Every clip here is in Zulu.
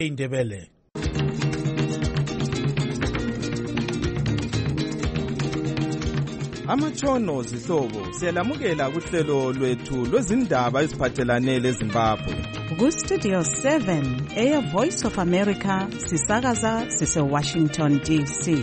indebele. Amatshono zihlobo siyalamukela kuhlelo lwethu lwezindaba eziphathelane leZimbabwe. Ku-Studio 7 Air Voice of America sisakaza sise-Washington DC.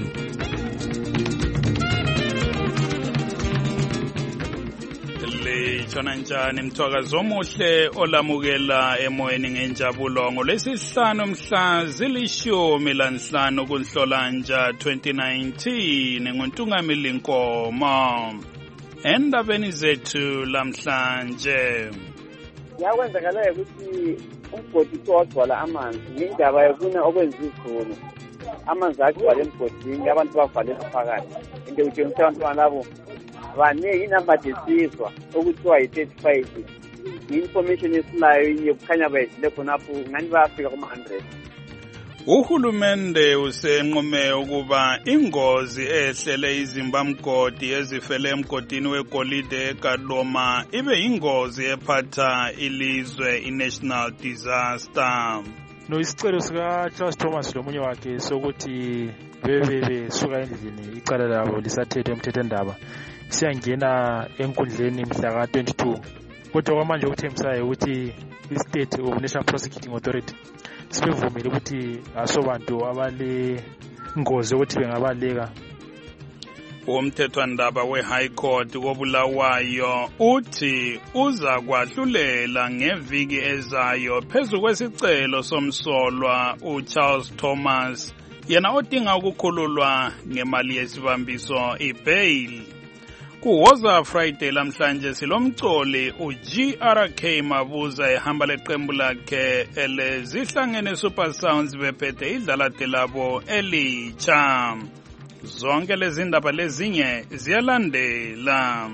Litshona njani mthwakazo omuhle olamukela emoyeni ngenjabulo ngolwesihlanu mhla zili-15 kuNhlolanja 2019 nguNtungamili Nkomo. Endabeni zethu lamhlanje yakwenzakalayo ukuthi umgodi wagcwala amanzi ngendaba yokuna okwenziwa izulu. Amanzi agcwala emgodini abantu bavalelwa phakathi. Into utshengisa abantwana labo baningi inamba desizwa okuthiwa yi-35. I-information esilayo yokukhanya bayidlile khonapho ngani bayafika kuma-100. Uhulumende usenqume ukuba ingozi ehlele izimbamgodi ezifele emgodini wegolide eKaloma ibe ingozi ephatha ilizwe i-national disaster. No, isicelo sika Charles Thomas lomunye wakhe sokuthi besuka endlini icala labo lisathethwe emthethwandaba siyangena enkundleni mhla ka-22. Kodwa kwamanje okuthembisayo ukuthi i-State of National Prosecuting Authority sibevumile ukuthi asobantu abale ngozi ukuthi bengabaleka. Umthethwandaba we-High Court kobulawayo uthi uza kwahlulela ngeviki ezayo phezu kwesicelo somsolwa uCharles Thomas yena odinga ukukhululwa ngemali yesibambiso i-bail. Kuwoza Friday lamhlanje silomcoli uGRK Mabuza ehamba leqembu lakhe elezihlangene Super Sounds bephethe idlalate labo elitsha. Zonke lezi ndaba lezinye ziyalandela.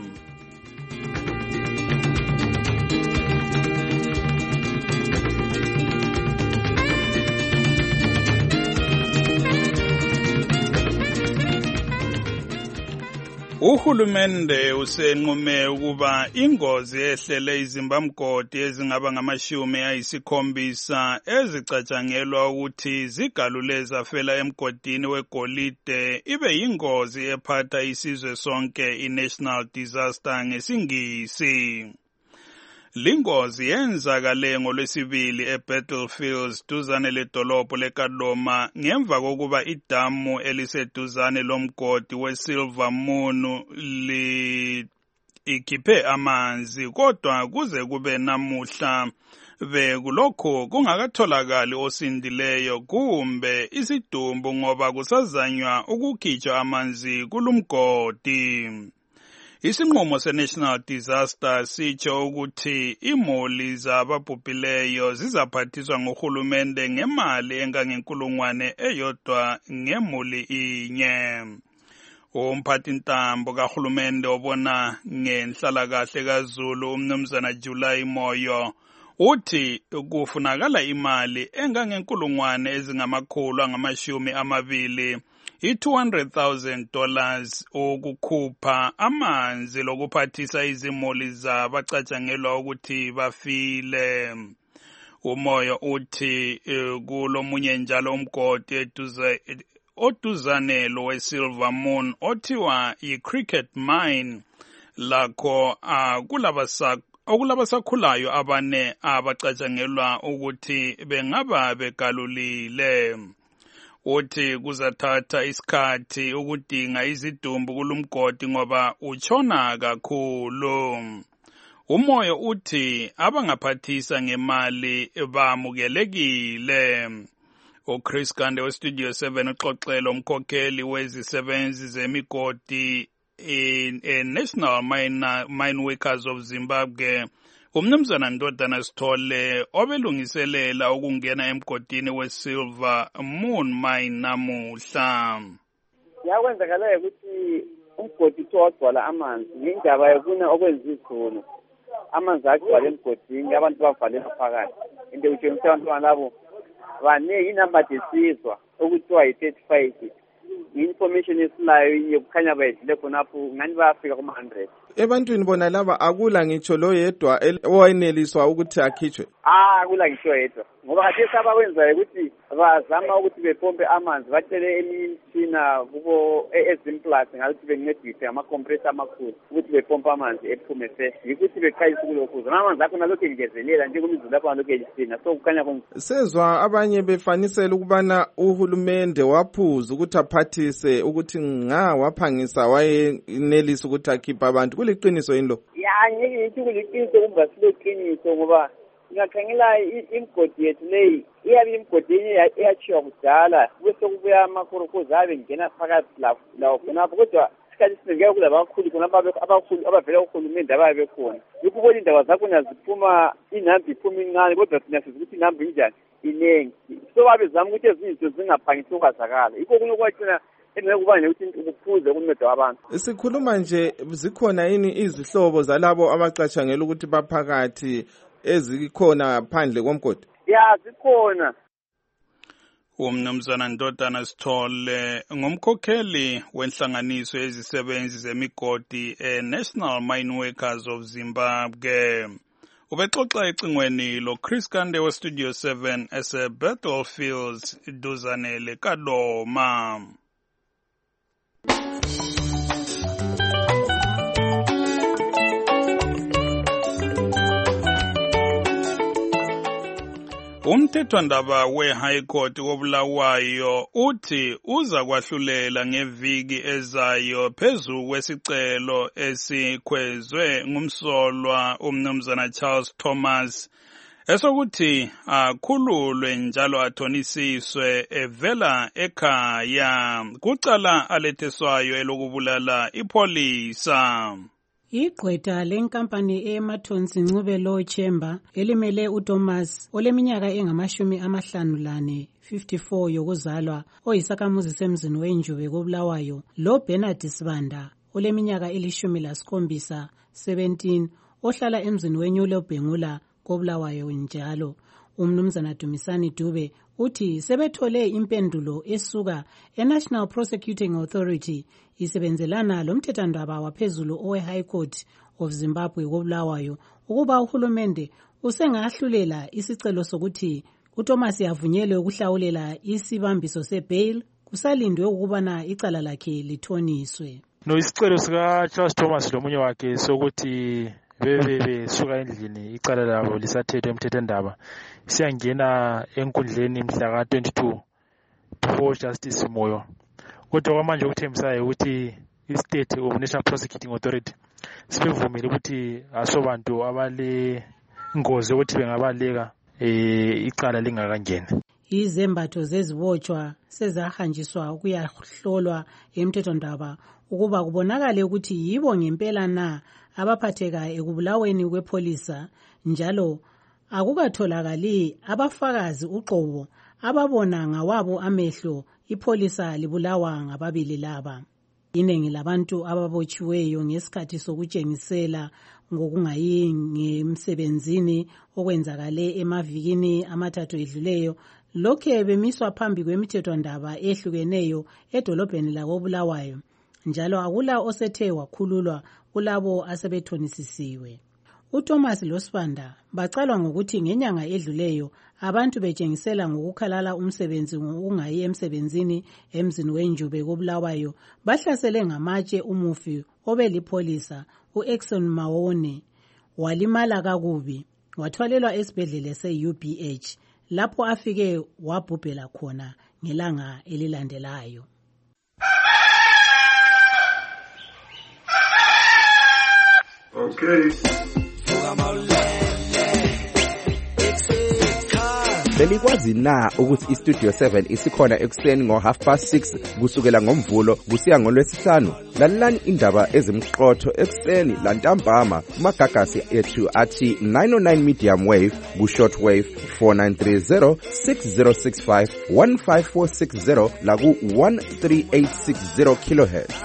Uhulumende usenqume ukuba ingozi ehlele izimbamgodi ezingaba ngama-70 ezicatshangelwa ukuthi zigalule zafela emgodini wegolide ibe yingozi ephatha isizwe sonke i-national disaster ngesingisi. Lingozi yenzakale ngolwesibili eBattlefields duzane ledolobho leKaloma ngemva kokuba idamu eliseduzane lomgodi weSilver Moon ikhiphe amanzi, kodwa kuze kube namuhla bekulokho kungakatholakali osindileyo kumbe isidumbu ngoba kusazanywa ukukhitshwa amanzi kulumgodi. Isinqumo se-national disaster sitsho ukuthi imuli zababhubhileyo zizaphathiswa nguhulumende ngemali engange-1,000 ngemuli inye. Umphathintambo kahulumende obona ngenhlalakahle kaZulu umnumzana July Moyo uthi kufunakala imali engange-220,000 $200,000 ukukhupha amanzi lokuphathisa izimuli zabacatshangelwa ukuthi bafile. Umoyo uthi kulomunye njalo umgodi oduzane lo weSilver Moon othiwa yi-Cricket Mine lakho okulabasakhulayo abane abacatshangelwa ukuthi bengaba begalulile. Uthi kuzathatha isikhathi ukudinga izidumbu kulumgodi ngoba utshona kakhulu. Umoyo uthi abangaphathisa ngemali bamukelekile. uChris Gande weStudio 7 uxoxela umkhokheli wezisebenzi zemigodi National Mine Workers of Zimbabwe umnumzana Ndodana Sithole obelungiselela ukungena emgodini weSilver Moon Mine namuhla. Yakwenzakalayo ukuthi umgodi wagcwala amanzi ngendaba yokuna okwenziwa izulu. Amanzi agcwala emgodini abantu bavalelwa phakathi. Into utshengisa abantwana labo baningi inamba desizwa okuthiwa yi-35. I-information esilayo yokukhanya bayidlile khonapho ngani bayafika kuma-100. Ebantwini bona laba akula ngitsho lo yedwa owayeneliswa ukuthi akhitshwe. Akula ngitsho yedwa. Ngoba khathesi abawenzayo ukuthi bazama ukuthi bepompe amanzi bacele imitshina kubo ezimplus ngathi bencedise ama-compressor amakhulu ukuthi bepompe amanzi ephume yikuthi beqayisa kulokhuza. Amanzi akho nalokhu engezelela njengomizulu lapho nalokhu elisina. So kukhanya sezwa abanye befanisela ukubana uhulumende waphuza ukuthi aphathise ukuthi waphangisa wayenelisa ukuthi akhiphe abantu. Kuliqiniso yini lo? Ngeke ngithi kuliqiniso kumbe siloqiniso ngoba ngakhangela imigodi yethu leyi iyabe imigodi eyathiwa kudala bese kubuya amakorokozi abe ngena phakathi lawo khonapho kodwa isikhathi esiningi kulabakhulu khonapho abakhulu abavela kuhulumende ababe bekhona. Yikho ubona indaba zakhona ziphuma inamba iphuma incane kodwa thina sizi ukuthi inamba injani inengi. So babezama ukuthi ezinye izinto zingaphangisi ukwazakala. Yikho kunye kwacina engekubani ukuthi ukuphuze ukunceda abantu. Sikhuluma nje zikhona yini izihlobo zalabo abacatshangela ukuthi baphakathi ezikhona phandle komgodi? Ya zikhona. Umnumzana Ndodana Sithole ngumkhokheli wenhlanganiso ezisebenzi zemigodi National Mine Workers of Zimbabwe. Ubexoxa ecingweni lo Chris Kande we Studio 7 Battlefields duzane leKadoma. Umthethwandaba we-High Court koBulawayo uthi uza kwahlulela ngeviki ezayo phezu kwesicelo esikhwezwe ngumsolwa umnumzana Charles Thomas esokuthi akhululwe njalo athonisiswe evela ekhaya kucala aletheswayo elokubulala ipolisa. Igqwetha lenkampani eMathonsi Ncube Law Chamber elimele uThomas oleminyaka engama54 yokuzalwa oyisakhamuzi semzini weNjube koBulawayo lo Bernard Sibanda oleminyaka 17 ohlala emzini weNyulo Bhengula koBulawayo njalo. Umnumzana Dumisani Dube uthi sebethole impendulo esuka eNational Prosecuting Authority isebenzelana lomthethwandaba waphezulu owe-High Court of Zimbabwe koBulawayo ukuba uhulumende usengahlulela isicelo sokuthi uThomas yavunyelwe ukuhlawulela isibambiso sebail kusalindwe ukubana icala lakhe lithoniswe. No, isicelo sika Charles Thomas lomunye wakhe sokuthi besuka endlini icala labo lisathethwe emthethwandaba siyangena enkundleni mhla ka-22 before Justice Moyo. Kodwa kwamanje ukuthembisayo ukuthi i-State of National Prosecuting Authority sibevumile ukuthi asobantu abale ingozi ukuthi bengabaleka icala lingakangeni. Izembatho zezibotshwa sezahanjiswa ukuyahlolwa emthethwandaba ukuba kubonakale ukuthi yibo ngempela na abaphatheka ekubulaweni kwepolisa njalo akukatholakali abafakazi uqobo ababona ngawabo amehlo ipolisa libulawa ngababili laba. Iningi labantu ababotshiweyo ngesikhathi sokutshengisela ngokungayi ngemsebenzini okwenzakale emavikini amathathu edluleyo lokhe bemiswa phambi kwemithethwandaba ehlukeneyo edolobheni lakoBulawayo njalo akula osethe wakhululwa kulabo asebethonisisiwe. uThomas loSibanda bacalwa ngokuthi ngenyanga edluleyo abantu betshengisela ngokukhalala umsebenzi ngokungayi emsebenzini emzini weNjube koBulawayo bahlasele ngamatshe umufi obelipolisa uExon Mawone walimala kakubi wathwalelwa esibhedlela se-UBH lapho afike wabhubhela khona ngelanga elilandelayo. Okay. Belikwazi na ukuthi iStudio 7 isikhona ekuseni ngo6:30 kusukela ngomvulo kusiya ngolwesihlanu? Lalelani indaba ezimqotho ekuseni lantambama kumagagasi ethu athi 909 medium wave ku shortwave 4930 6065 15460 la ku 13860 kHz.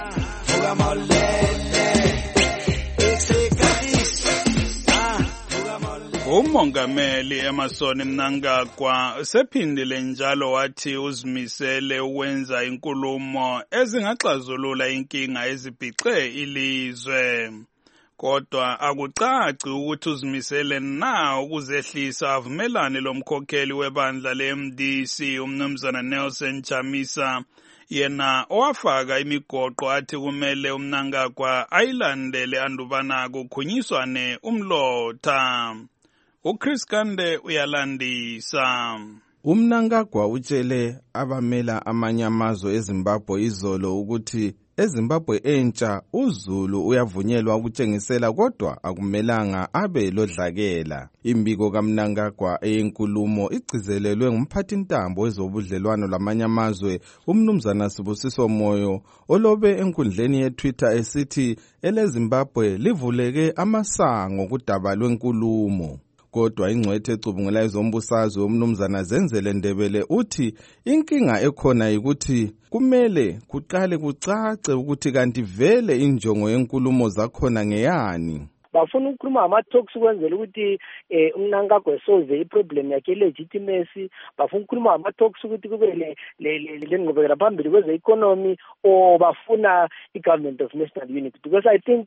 Umongameli Emmerson Mnangagwa sephindile njalo wathi uzimisele ukwenza inkulumo ezingaxazulula inkinga ezibhixe ilizwe. kodwa akucaci ukuthi uzimisele na ukuzehlisa avumelane lomkhokheli webandla le-MDC umnumzana Nelson Chamisa, yena owafaka imigoqo athi kumele uMnangagwa ayilandele andubana kukhunyiswane umlotha. uChris Kande uyalandisa. UMnangagwa utshele abamela amanye amazwe eZimbabwe izolo ukuthi eZimbabwe entsha uZulu uyavunyelwa ukutshengisela kodwa akumelanga abe lodlakela. Imbiko kaMnangagwa eyenkulumo igcizelelwe ngumphathintambo wezobudlelwano lamanye amazwe umnumzana Sibusiso Moyo olobe enkundleni yeTwitter esithi eleZimbabwe livuleke amasango kudaba lwenkulumo. Kodwa ingcwethe ecubungula ezombusazwe umnumzana Zenzele Ndebele uthi inkinga ekhona yikuthi kumele kuqale kucace ukuthi kanti vele injongo yenkulumo zakhona ngeyani. Bafuna ukukhuluma ama-talks ukwenzela ukuthi uMnangagwa esolve iproblem yakhe legitimacy. Bafuna ukukhuluma ama-talks ukuthi kube lengqubekela phambili kweze-economy, or bafuna i-government of national unity, because I think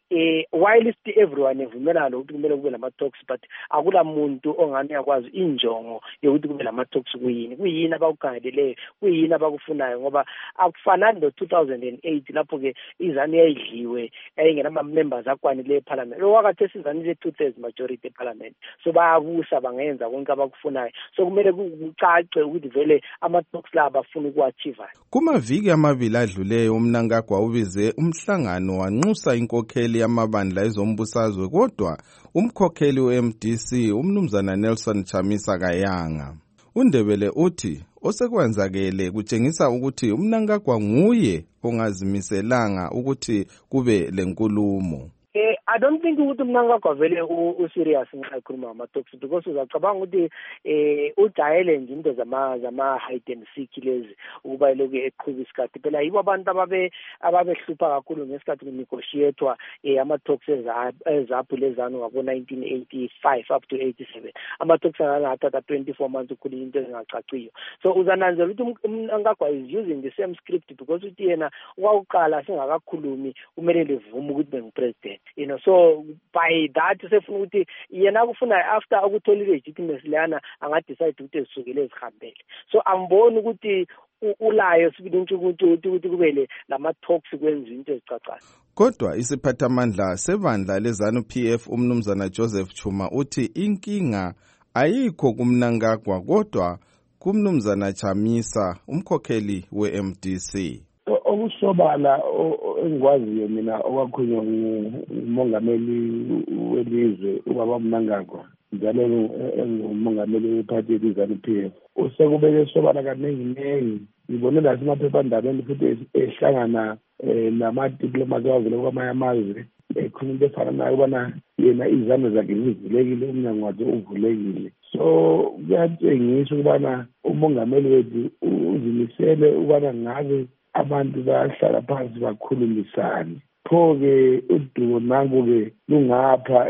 while everyone evumelana ukuthi kumele kube lama-talks, but akula muntu ongani yakwazi injongo yokuthi kube lama-talks kuyini abakukhangeleleyo, kuyini abakufunayo, ngoba akufanani no-2008 lapho-ke izanu yayidliwe yayingenama-members akwanileyo eParliament. Wakati sizanile 2/3 majority eParliament, so bayabusa bangenza konke abakufunayo, so kumele kucace ukuthi vele ama-talks la bafuna ukuachieve. Kumaviki amabili adluleyo uMnangagwa ubize umhlangano wanxusa inkokheli yamabandla ezombusazwe, kodwa umkhokheli we-MDC umnumzana Nelson Chamisa kayanga. uNdebele uthi osekwenzakele kutshengisa ukuthi uMnangagwa nguye ongazimiselanga ukuthi kube lenkulumo. I don't think ukuthi uMnangagwa vele u-serious nxa ekhuluma ngama-talks, because uzacabanga ukuthi ujayele nje into zama-hide and seek lezi ukuba eloku eqhuba isikhathi. Phela yibo abantu ababehlupha kakhulu ngesikhathi kunegotiatwa ama-talks ezaphu lezanu ngabo-1985 up to 87. Ama-talks angathatha 24 months ukukhuluma into ezingacaciyo. So uzananzela ukuthi uMnangagwa is using the same script, because uthi yena wakuqala singakakhulumi kumele livume ukuthi bengu-president. So by that sefuna ukuthi yena kufuna after ukuthola legitimacy lana angadecide ukuthi ezisukele ezihambele. So angiboni ukuthi ulayo sibili ukuthi kubele lama-talks kwenziwa into ezicacayo. Kodwa isiphathamandla sebandla leZANU-PF umnumzana Joseph Chuma uthi inkinga ayikho kuMnangagwa kodwa kumnumzana Chamisa umkhokheli we-MDC. Okusobala engikwaziyo mina okwakhulunywa ngumongameli welizwe ubaba Mnangagwa, njalo engumongameli wephathi yeZANU-PF, usekubeke sobala kaningi. Ngibone nasemaphephandabeni futhi ehlangana nama-diplomats awavela kwamanye amazwe ekhuluma into efana nayo ubana yena izandla zakhe zivulekile, umnyango wakhe uvulekile. So kuyatshengisa ukubana umongameli wethu uzimisele ubana ngabe abantu bayahlala phansi bakhulumisane. Pho-ke udumo nangu-ke lungapha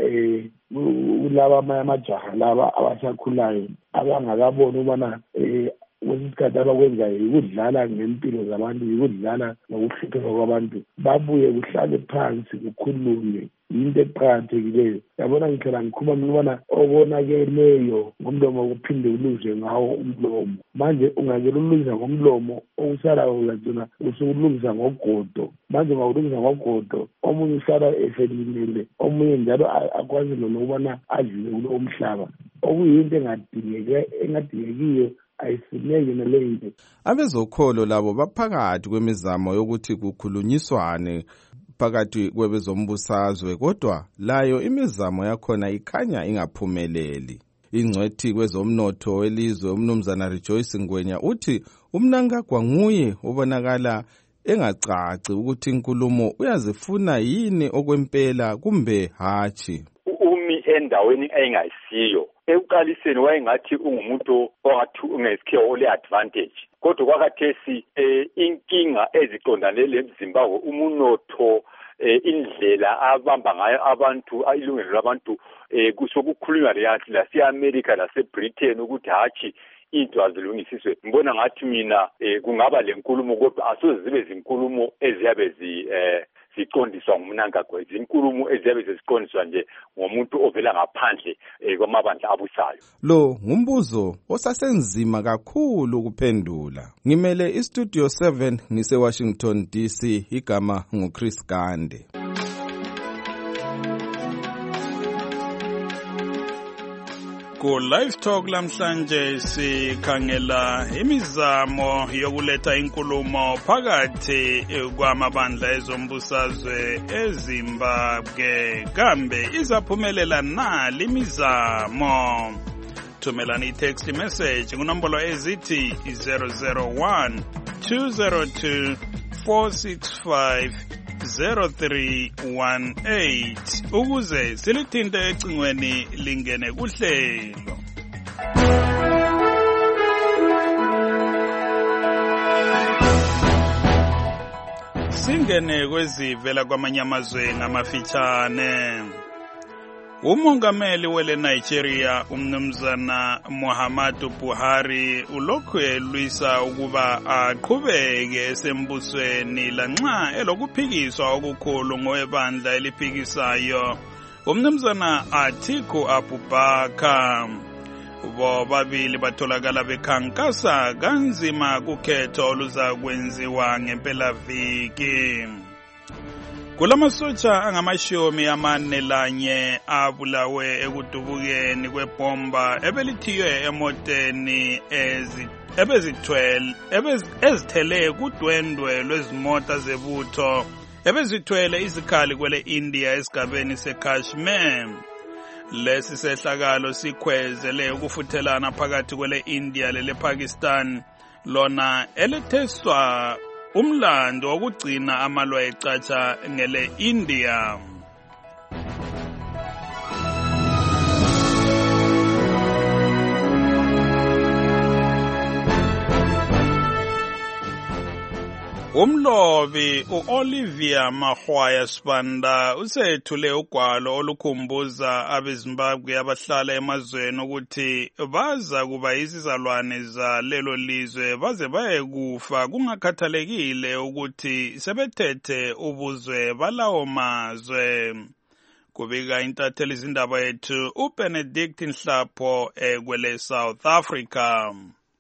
kulaba amanye amajaha laba abasakhulayo abangakaboni ubana kwesinye isikhathi abakwenzayo yikudlala ngempilo zabantu, yikudlala ngokuhlupheka kwabantu. Babuye kuhlale phansi kukhulume, yinto eqakathekileyo. Yabona ngihlala ngikhuluma ukubana okonakeleyo ngomlomo ukuphinde ulungiswe ngawo umlomo. Manje ungakela ulungisa ngomlomo, okusalayo uzagcina usulungisa ngogodo. Manje ungawulungisa ngogodo, omunye usala efelimile, omunye njalo akwazi nokubana adlule kulowo mhlaba, okuyinto engadingekiyo ayifuneki naleyinto. Abezokholo labo baphakathi kwemizamo yokuthi kukhulunyiswane phakathi kwebezombusazwe, kodwa layo imizamo yakhona ikhanya ingaphumeleli. Ingcwethi kwezomnotho welizwe umnumzana Rejoice Ngwenya uthi uMnangagwa nguye obonakala engacaci ukuthi inkulumo uyazifuna yini okwempela kumbe hatshi. Umi endaweni engayisiyo. Ekuqaliseni wayengathi ungumuntu ongathi ungesikhiwo ole-advantage, kodwa kwakathesi inkinga eziqondane leZimbabwe, umunotho, indlela abamba ngayo abantu, ilungelo labantu, kusokukhulunywa lase-America lase-Britain ukuthi hatshi into azilungisiswe. Ngibona ngathi mina kungaba lenkulumo, kodwa asoze zibe zinkulumo eziyabe ziqondiswa ngumnangagwa, izinkulumo eziyabe ziqondiswa nje ngomuntu ovela ngaphandle kwamabandla abusayo. Lo ngumbuzo osasenzima kakhulu ukuphendula. Ngimele iStudio 7 ngise Washington DC, igama nguChris Gande. Ku Live Talk lamhlanje sikhangela imizamo yokuletha inkulumo phakathi kwamabandla ezombusazwe eZimbabwe, kambe izaphumelela na limizamo? Thumelani i-text message kunombolo ezithi 001 202 465 0318 ukuze silithinte ecingweni lingene kuhlelo. Singene kwezivela kwamanye amazwe ngamafitshane. Umongameli wele Nigeria umnumzana Muhammadu Buhari ulokhu elwisa ukuba aqhubeke esembusweni lanxa elokuphikiswa okukhulu ngowebandla eliphikisayo umnumzana Atiku Abubakar. Bobabili batholakala bekhankasa kanzima kukhetho oluzakwenziwa ngempelaviki. Kulamasotsha angama-41 abulawe ekudubukeni kwebomba ebelithiywe emoteni ezithele kudwendwe lwezimota zebutho ebezithwele izikhali kwele India esigabeni seKashmir. Lesi sehlakalo sikhwezele ukufuthelana phakathi kwele India lele Pakistan lona eletheswa umlando wokugcina amalwa ecatsha ngele India. Umlobi uOlivia Mahwaya Sibanda usethule ugwalo olukhumbuza abeZimbabwe abahlala emazweni ukuthi baza kuba izizalwane za lelo lizwe baze bayekufa kungakhathalekile ukuthi sebethethe ubuzwe balawo mazwe. Kubika intatheli izindaba yethu uBenedict Nhlapho kwele South Africa.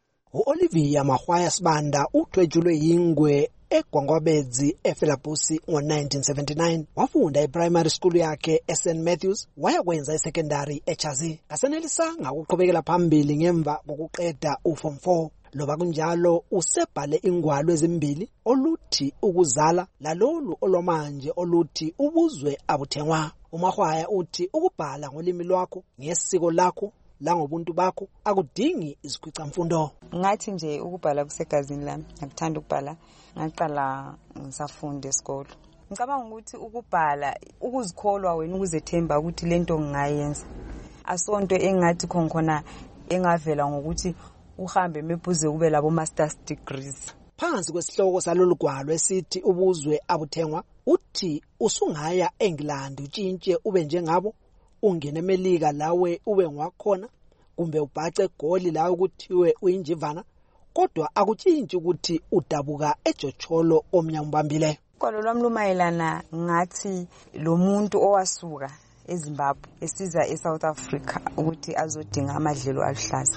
uOlivia Mahwaya Sibanda uthwejulwe yingwe eGwangwabedzi eFelabusi ngo-1979. Wafunda iprimary school yakhe eSt Matthews, wayakwenza isecondary eChazi. Kasenelisanga ukuqhubekela phambili ngemva kokuqeda uForm 4. Loba kunjalo usebhale ingwalo ezimbili oluthi ukuzala lalolu olwamanje oluthi ubuzwe abuthengwa. uMahwaya uthi ukubhala ngolimi lwakho ngesiko lakho langobuntu bakho akudingi izikhwicamfundo. Ngathi nje ukubhala kusegazini lami, ngikuthanda ukubhala, ngaqala ngisafunda esikolo. Ngicabanga ukuthi ukubhala ukuzikholwa wena ukuzethemba ukuthi lento ngingayenza. Asonto engathi khona engavela ngokuthi uhambe mephuze kube labo masters degrees. Phansi kwesihloko salolu gwalo esithi ubuzwe abuthengwa uthi usungaya eNgland utshintshe ube njengabo, ungene eMelika lawe ube ngwakhona, kumbe ubhace egoli la ukuthiwe uyinjivana, kodwa akutshintshi ukuthi udabuka eJocholo omnyambambile. Kwalo lwami lumayelana ngathi lo muntu owasuka eZimbabwe esiza eSouth Africa ukuthi azodinga amadlelo aluhlaza.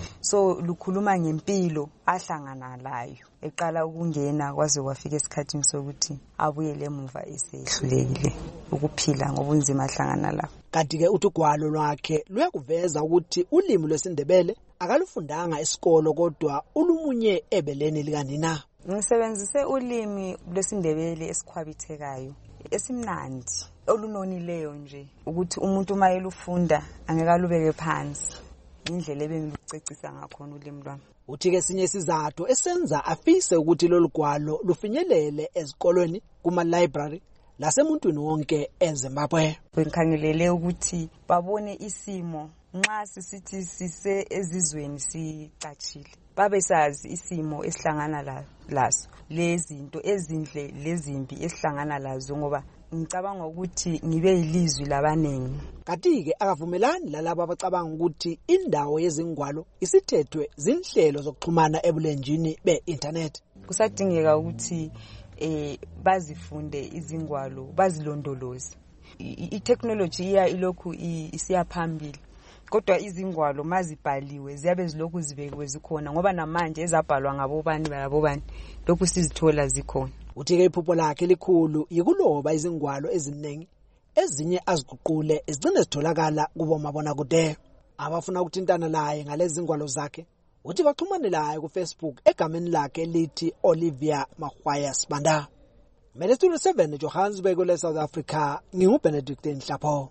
So lukhuluma ngempilo ahlangana layo eqala ukungena kwaze kwafika esikhathini sokuthi abuyele emuva esehlulekile ukuphila ngobunzima ahlangana lapho. Kanti ke uthugwalo lwakhe luyakuveza ukuthi ulimi lwesiNdebele akalufundanga esikolo kodwa ulumunye ebeleni likanina. Ngisebenzise ulimi lwesiNdebele esikhwabithekayo esimnandi olunonileyo nje ukuthi umuntu mayelufunda angekalubeke phansi. Indlela ebengilucecisa ngakhona ulimi lwami. Uthi ke sinye isizathu esenza afise ukuthi lolu gwalo lufinyelele ezikolweni kuma library lasemuntwini wonke eZimbabwe. Ngikhangelele ukuthi babone isimo nxa sisithi sise ezizweni sicachile. Babe sazi isimo esihlangana laso. Lezinto ezindle lezimbi esihlangana lazo ngoba ngicabanga ukuthi ngibe yilizwi labanengi. Kanti ke akavumelani lalabo abacabanga ukuthi indawo yezingwalo isithethwe zinhlelo zokuxhumana ebulenjini be-internet. Kusadingeka ukuthi bazifunde izingwalo bazilondoloze. I-technology iya ilokhu isiya phambili, kodwa izingwalo mazibhaliwe ziyabe zilokhu zibekiwe zikhona, ngoba namanje ezabhalwa ngabobani balabobani lokhu sizithola zikhona. Uthi-ke iphupho lakhe elikhulu yikuloba izingwalo eziningi, ezinye aziguqule ezigcine zitholakala kubomabonakude. Abafuna ukuthintana naye ngalezi zingwalo zakhe uthi baxhumane naye ku-Facebook egameni lakhe lithi Olivia Mahwaya Sibanda. Mina Studio 7 Johannesburg kule South Africa, nginguBenedict Nhlapho.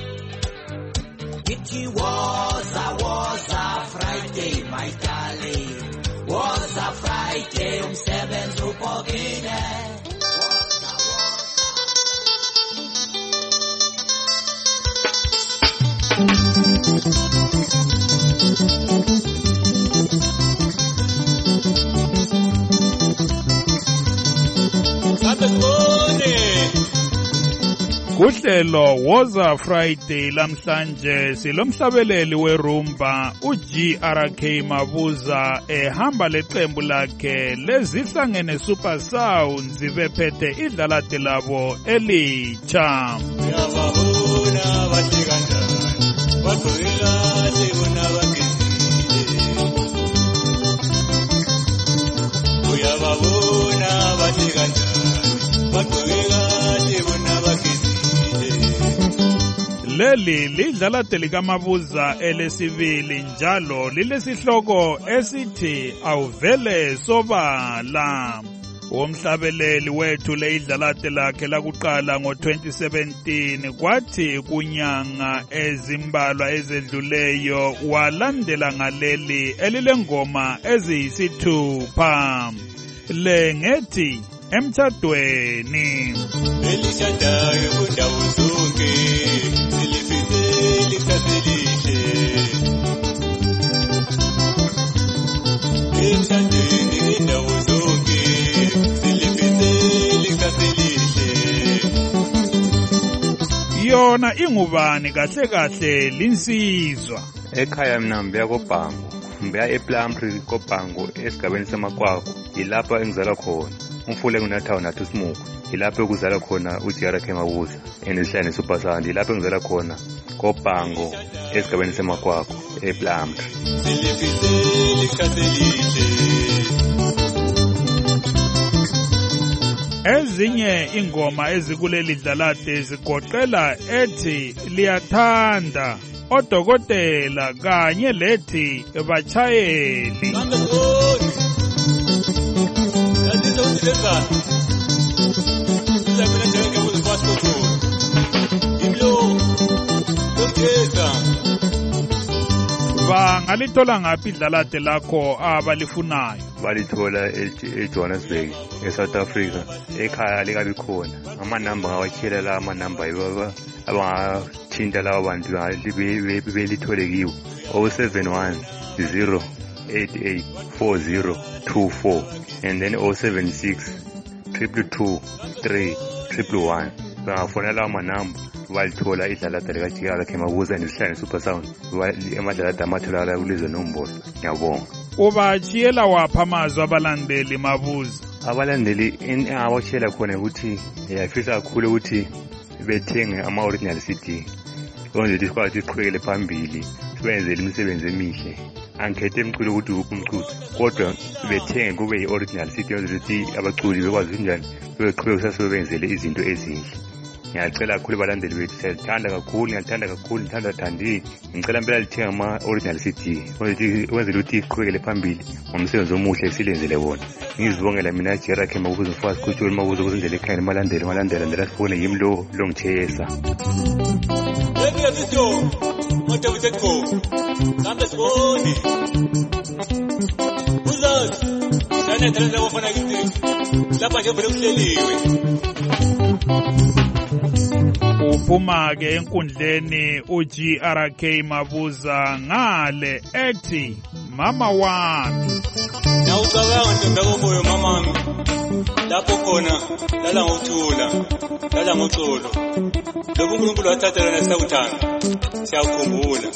It was a Friday, my darling. Was a Friday, umsebenzi ubhokile. Kuhlelo Woza Friday lamhlanje silomhlabeleli werumba uGRK Mabuza ehamba leqembu lakhe lezihlangene Super Sounds bephethe idlalate labo elitsha. Uyababona bahlekana bathwele sibona bakizile. Uyababona bahlekana bathwele sibona bakizile. Leli lidlalate likaMabuza elesibili njalo lilesihloko esithi awuvele sobala. Umhlabeleli wethu leidlalate lakhe lakuqala ngo-2017 kwathi kunyanga ezimbalwa ezedluleyo walandela ngaleli elilengoma eziyisithupha lengethi emtshadweni. Elishadayo kundawo zonke silifise likaselihle. Emtshadweni indawo zonke silifise likaselihle. Yona ingubani kahle kahle linsizwa. Ekhaya mina ngibuya koBhango, ngibuya ePlumtree koBhango esigabeni semakwakho. Yilapha engizalwa khona. Umfule kunathawu nathi uSimuku. Yilapha ekuzalwa khona uGRK Mabuza enesihlane Super Sound. Yilapha engizalwa khona koBhango esigabeni semakwakho ePlumtree. Silifise likaselihle. Ezinye ingoma ezikuleli dlalate zigoqela ethi liyathanda, odokotela kanye lethi bachayeli. Bangalithola ngaphi idlalate lakho abalifunayo? Balithola eJohannesburg, eSouth Africa. Ekhaya likabi khona. Amanamba ngawatshela la amanamba yibo abangathinta labo bantu belithole kiwo. 071 088 4024 and then 076 222 311. Bangafona lawo manamba balithola idlalata likaGRK Mabuza nesihlane Super Sound. Amadlalata amatholakala kulizwe nombolo. Ngiyabonga. Ubachiyela wapha amazwi abalandeli Mabuza? Abalandeli engawatshela khona ukuthi ngiyafisa kakhulu ukuthi bethenge ama-original CD. Onje sikwazi siqhubekele phambili sibenzele imisebenzi emihle. Angikhethe emculo ukuthi uphi umculo, kodwa bethenge kube yi-original CD ukuthi abaculi bekwazi njani beqhubeka sasebenzele izinto ezinhle. Ngiyacela kakhulu abalandeli bethu, siyathanda kakhulu, ngithanda thandi. Ngicela impela lithenga ama-original CD wenzele ukuthi iqhubekele phambili ngomsebenzi omuhle silenzele wona. Ngizibongela mina GRK Mabuza mfazi kuTsholi Mabuza kuzindlela ekhaya malandela sifone yimi lo ngithesa. Ngiyazitho manje uthekho kambe sibone uzazi sana thandela ukufana kithi lapha nje vele kuhleliwe. Uphuma ke enkundleni uGRK Mabuza ngale ethi mama wami. Nawucabanga ntombi yakomoyo mamami lapho khona lala ngokuthula lala ngoxolo lobu uNkulunkulu wathathela nesiyakuthanda siyakhumbula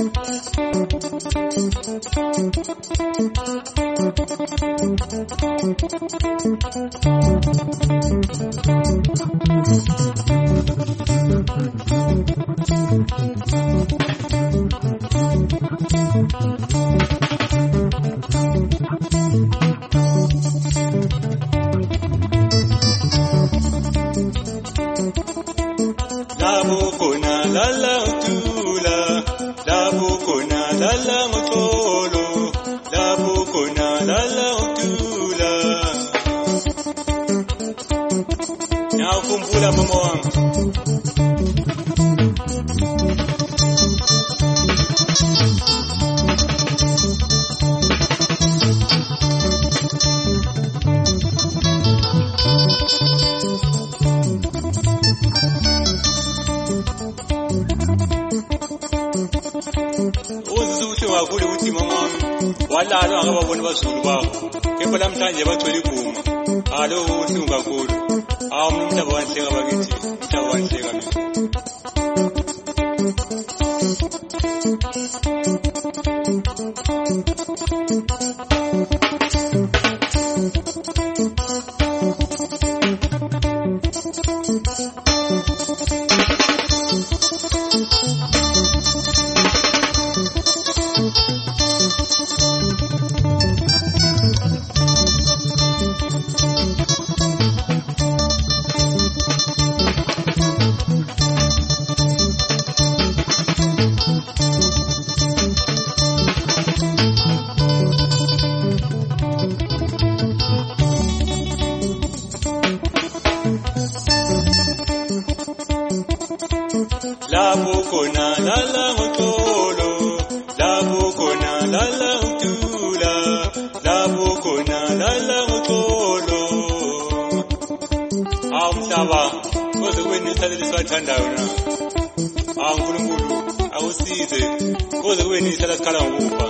Kumbula mama wangu uzuhle wakhulu ukuthi mama walala akababona bazulu bakho kepha namhlanje bathola iguma alo uhlungu kakhulu umhlaba wanhleka bakithi umhlaba wanhleka mina Thandayo na uNkulunkulu awusize koze kube nisela sikhala ngokufa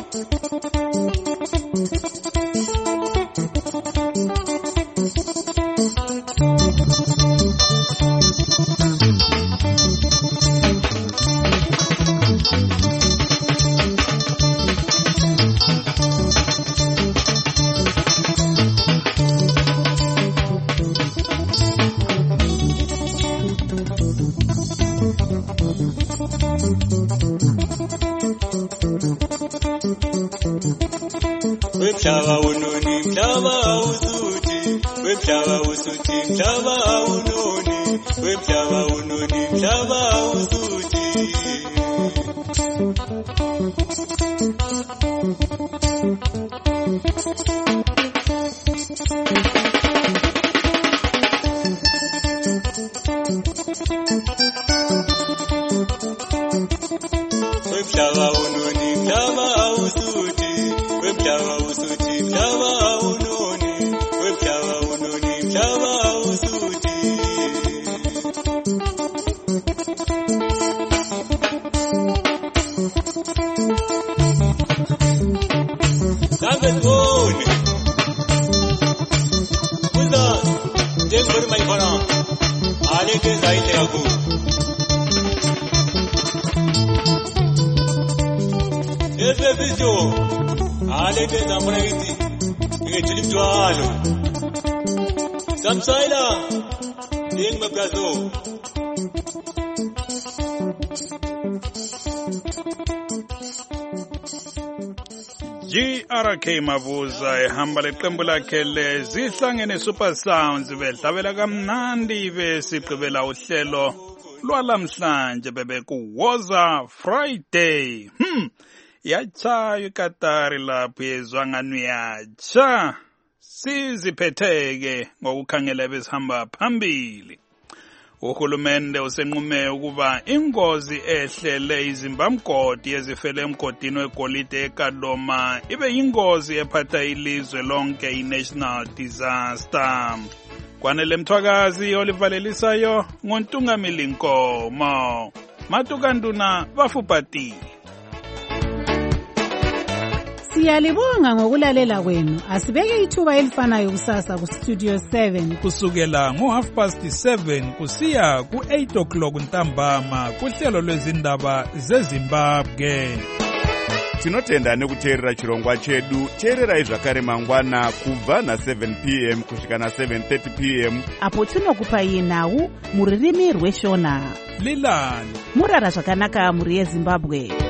Mhlaba unoni mhlaba usuthi wemhlaba usuthi mhlaba unoni wemhlaba unoni mhlaba usuthi wemhlaba unoni mhlaba usuthi wemhlaba usuthi mhlaba unoni wemhlaba unoni mhlaba usuthi Sambe tone Kuza Jengori maifana Aleke zaite yaku Ese video Aleke zamura iti Ngechili mjwalo Samsaila Deng mabrazo GRK Mabuza ehamba leqembu lakhe lezihlangene Super Sounds bedlavela kamnandi besigqibela uhlelo lwalamhlanje bebekuwoza Friday yachayo ikatari lapho yezwangano yacha siziphetheke ngokukhangela besihamba phambili uhulumende usenqume ukuba ingozi ehlele izimbamgodi ezifele emgodini wegolide eKadoma ibe yingozi ephatha ilizwe lonke i-national disaster kwanele mthwakazi olivalelisayo ngontungamili Nkomo Matukanduna bafupati Siyalibonga ngokulalela kwenu. Asibeke ithuba elifanayo kusasa ku Studio 7 kusukela ngo7:30 kusiya ku8 o'clock ntambama kuhlelo lwezindaba zeZimbabwe. Tinotenda nekuteerera chirongwa chedu. Teererai zvakare mangwana kubva na7 p.m. kusvika na7:30 p.m. apo tinokupai nhau muririmi rweshona. Lilani murara zvakanaka muri yeZimbabwe.